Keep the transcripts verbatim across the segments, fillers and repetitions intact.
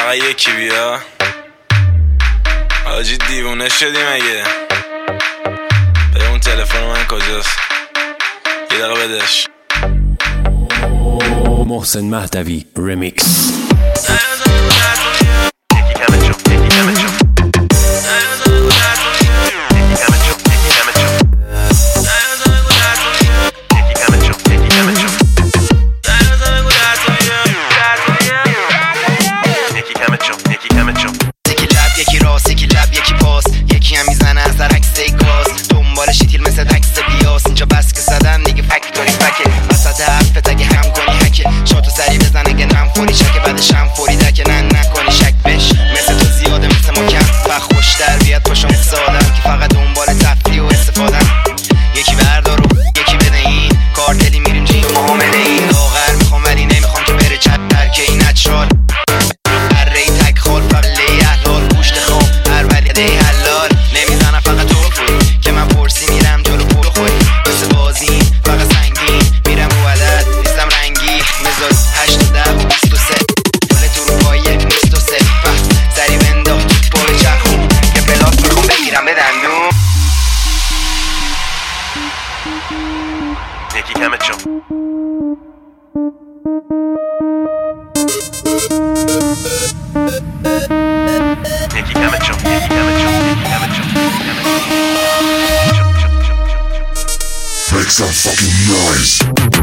فقط یکی بیا. آجی دیوونه شدی مگه؟ به اون تلفن من کجاست؟ یه دقیقه بدش. محسن مهدوی رمیکس. یکی راست یکی لب یکی پاس، یکی هم میزنه از در عکس گاز، دنبال شیتیل مثل عکس بیاس. اینجا بس که زدن دیگه فکتوری فکه، وسط حرفت اگه هم کنی هکه، شاتو سری بزن اگه نم خوری شکه، بعدش هم فوری دکه نه نکنی شک بش. مثل تو زیاده مثل ما کم، فخ خوش در بیاد پاشم سادم که فقط دنبال تفریح و استفادن. یکی بردار و یکی بده این کارتلی میریم جیم معامله این لاغر میخوام ولی نمیخوام که بره چت ترکه این نچرال ری تک خال فقلی احلال گوشت خواب هر ولی حلال نمیزنم فقط تو خوری که من پرسی میرم جلو پول خوری بس بازی فقط سنگین میرم رو عدد نیستم رنگی مزاج هشت و ده و بیست و سه پول تو رو پایه نیست و سه بس سری بنداخت پول چرخون یه بلاک میخوام بگیرم به دندون یکی کمت شو یکی کمت شو یکی کمت شو یکی کمت شو Make some fucking noise.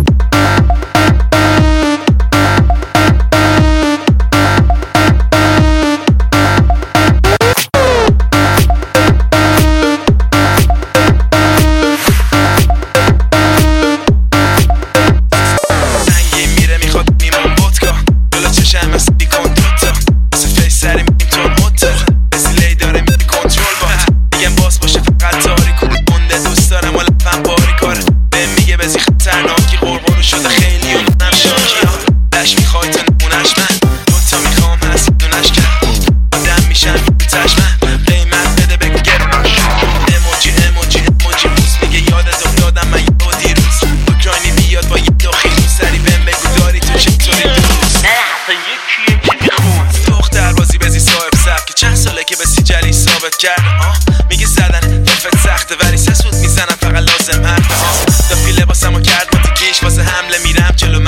میگه زدن دفت سخته ولی سه سود میزنم فقط لازم حرف دافی لباسمو کرد با تیکیش واسه حمله میرم جلو